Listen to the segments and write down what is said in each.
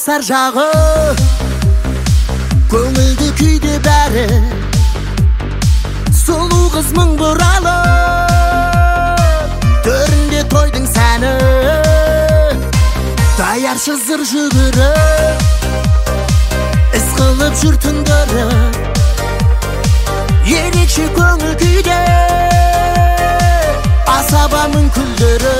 достар жағы, көңілді күйде бәрі. Сұлу қыз мың бұралы, төрінде тойдың сәні. Даяршы зыр жүгіріп, іс қылып жүр түндері. Ерекше көңіл күйде, асабамын күлдірі.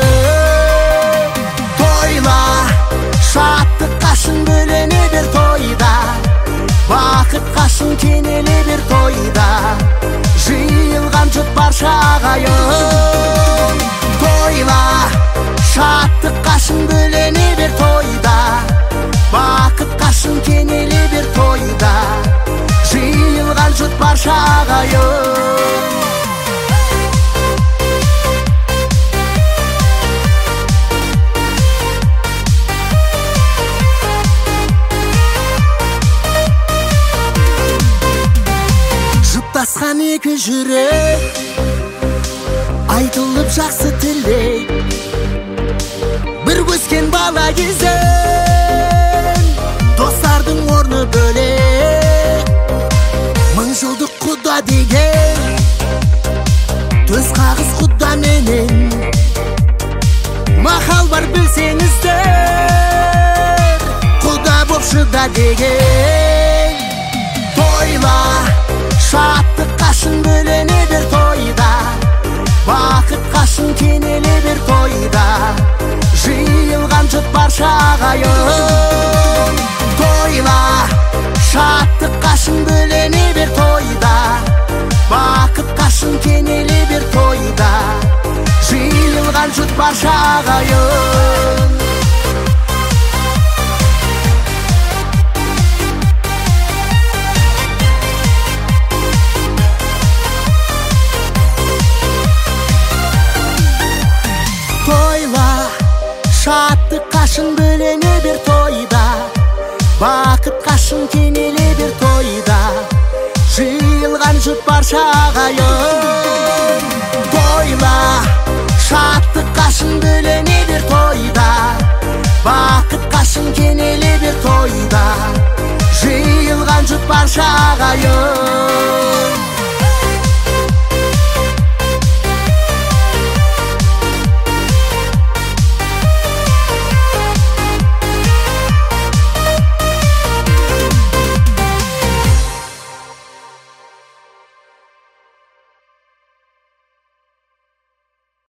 Тойла, шаттық қашын бөлене бер тойда. Бақыт қашын кенеле бер тойда. Жиылған жұрт барша ағайын. Тойла, шаттық қашын бөлене бер тойда. Бақыт қашын кенеле бер тойда. Жиылған жұрт барша ағайын. Жұптасқан екі жүрек, айтылып жақсы тілек. Бір өскен бала кезден, достардың орны бөлек. Мың жылдық құда деген, төс қағыз құда менен. Мақал бар білсеңіздер, құда боп шыда деген. Тойла, шаттық қашын бөлене бер тойда. Бақыт қашын кенеле бер тойда. Жиылған жұрт барша ағайын. Тойла, шаттық қашын бөлене бер тойда. Бақыт қашын кенеле бер тойда. Жиылған жұрт барша ағайын. Шаттық қашын бөлене бер тойда. Бақыт қашын кенеле бер тойда. Жиылған жұрт барша ағайын. Тойла, шаттық қашын бөлене бер тойда. Бақыт қашын кенеле бер тойда. Жиылған жұрт барша ағайын.